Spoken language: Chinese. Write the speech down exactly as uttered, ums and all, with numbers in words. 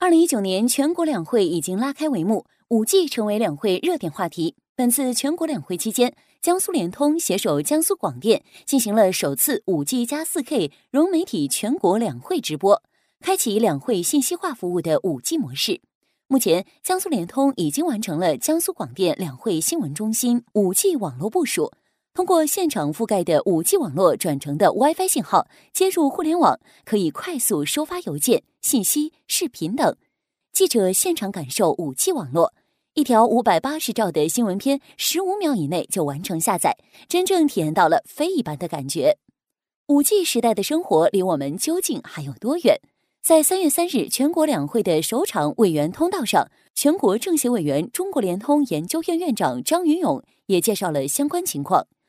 二零一九年全国两会已经拉开帷幕， 五 G 成为两会热点话题。本次全国两会期间，江苏联通携手江苏广电进行了首次 五 G 加 四 K 融媒体全国两会直播，开启两会信息化服务的 五 G 模式。目前，江苏联通已经完成了江苏广电两会新闻中心 五 G 网络部署，通过现场覆盖的 五 G 网络转成的 WiFi 信号接入互联网，可以快速收发邮件、信息、视频等。记者现场感受 五 G 网络，一条五百八十兆的新闻片十五秒以内就完成下载，真正体验到了非一般的感觉。五 G 时代的生活离我们究竟还有多远？在三月三日全国两会的首场委员通道上，全国政协委员、中国联通研究院院长张云勇也介绍了相关情况。